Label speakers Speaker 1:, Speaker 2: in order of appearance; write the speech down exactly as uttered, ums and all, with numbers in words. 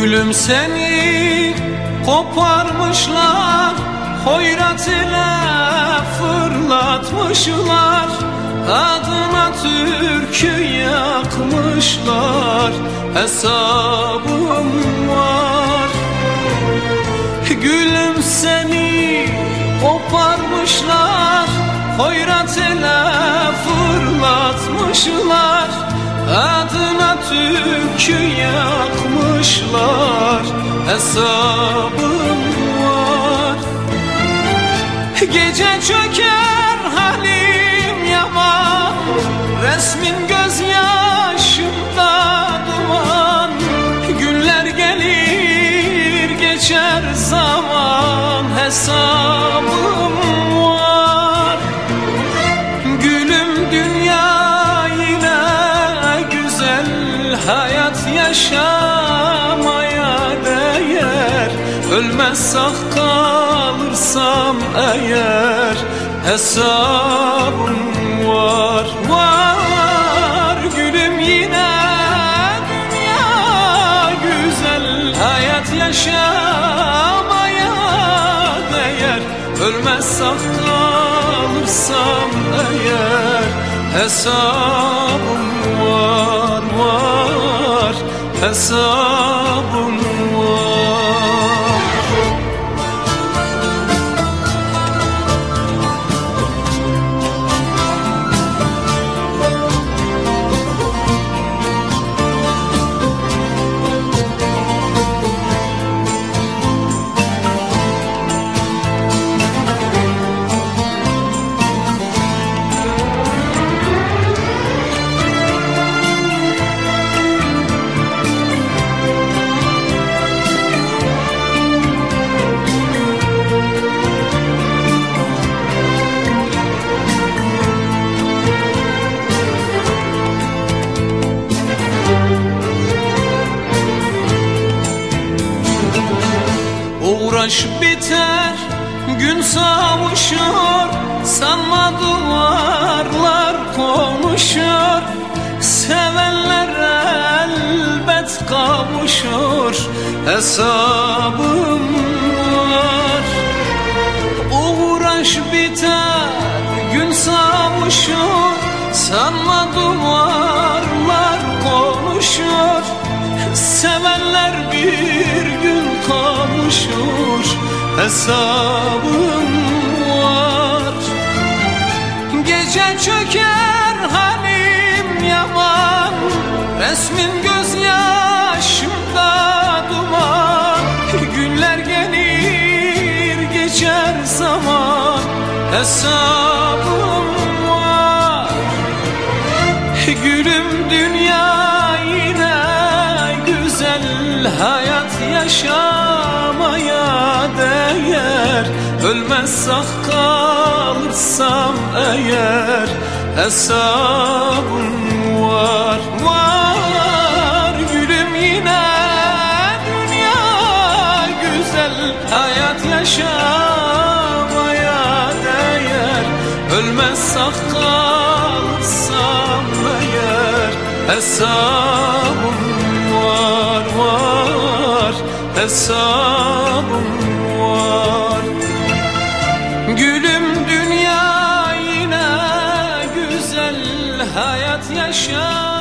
Speaker 1: Gülüm seni koparmışlar, hoyrat ile fırlatmışlar, adına türkü yakmışlar, hesabım var. Gülüm seni koparmışlar, hoyrat ile fırlatmışlar, adına türkü yakmışlar, hesabım var. Gece çöker halim yaman, resmin gözyaşımda duman, günler gelir geçer zaman, hesabım var. Gülüm dünya ile güzel hayat yaşamaya değer, ölmezsek kalırsam eğer, hesabım var, var. Gülüm yine dünya güzel hayat yaşamaya değer, ölmezsek kalırsam eğer, hesabım var, var, hesabım var. Uğraş biter, gün savuşur, sanma duvarlar konuşur, sevenler elbet kavuşur, hesabım var. Uğraş biter, gün savuşur, sanma duvarlar konuşur, sevenler bir gün kavuşur, hesabım var. Gece çöker halim yaman, resmin gözyaşımda duman, günler gelir geçer zaman, hesabım var. Gülüm dünya yine güzel hayat yaşamaya değer, ölmezsek kalırsam eğer, hesabım var, var. Gülüm yine dünya güzel hayat yaşamaya değer, ölmezsek kalırsam eğer, hesabım var, var, hesabım var. Gülüm dünya yine güzel hayat yaşa.